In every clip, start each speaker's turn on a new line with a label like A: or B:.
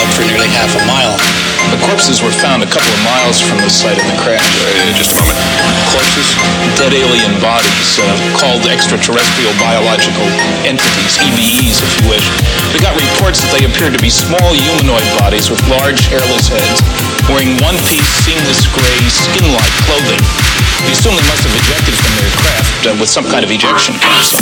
A: for nearly half a mile.
B: The corpses were found a couple of miles from the site of the crash.
C: Just a moment. Corpses?
B: Dead alien bodies, called extraterrestrial biological entities, EBEs if you wish. We got reports that they appeared to be small humanoid bodies with large hairless heads, wearing one-piece seamless gray skin-like clothing. We assume they must have ejected from their craft with some kind of ejection capsule.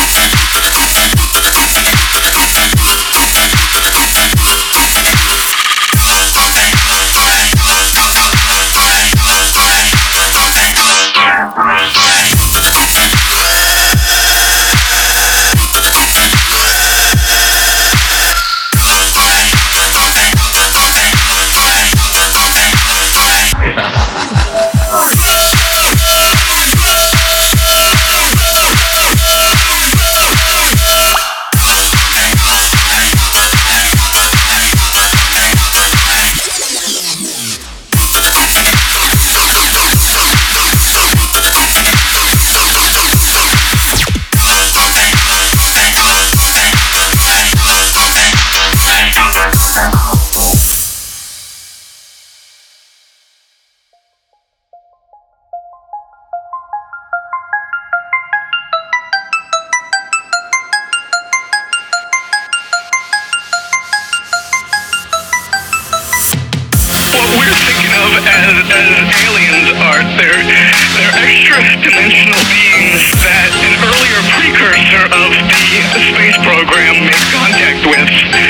D: as aliens are. They're extra-dimensional beings that an earlier precursor of the space program made contact with.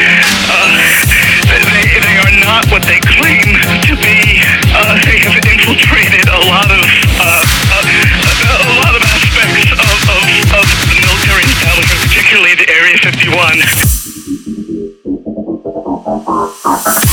D: They are not what they claim to be. They have infiltrated a lot of aspects of the military establishment, particularly the Area 51.